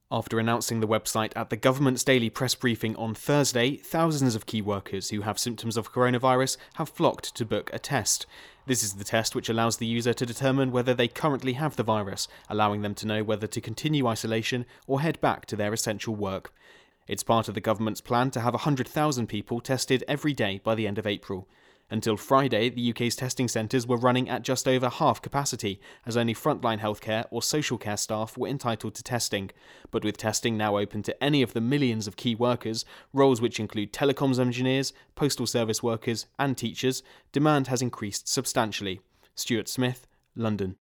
After announcing the website at the government's daily press briefing on Thursday, thousands of key workers who have symptoms of coronavirus have flocked to book a test. This is the test which allows the user to determine whether they currently have the virus, allowing them to know whether to continue isolation or head back to their essential work. It's part of the government's plan to have 100,000 people tested every day by the end of April. Until Friday, the UK's testing centres were running at just over half capacity, as only frontline healthcare or social care staff were entitled to testing. But with testing now open to any of the millions of key workers, roles which include telecoms engineers, postal service workers and teachers, demand has increased substantially. Stuart Smith, London.